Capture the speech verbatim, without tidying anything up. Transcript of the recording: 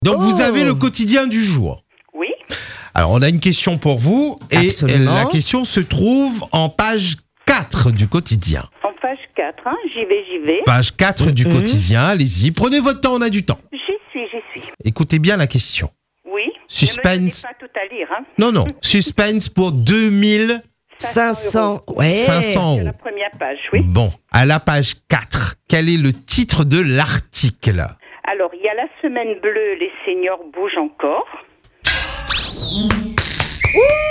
Donc Oh. vous avez le quotidien du jour. Oui. Alors on a une question pour vous et Absolument. la question se trouve en page quatre du quotidien. En page quatre, hein, j'y vais, j'y vais. Page quatre du Mhm. quotidien, allez-y, prenez votre temps, on a du temps. J'y suis, j'y suis. Écoutez bien la question. Oui. Suspense. Ne me donnez pas tout à lire, hein. Non, non, suspense pour deux mille cinq cents. euros. Ouais. cinq cents C'est la euros. première page, oui. Bon, à la page quatre, quel est le titre de l'article ? Alors, il y a la semaine bleue, les seniors bougent encore.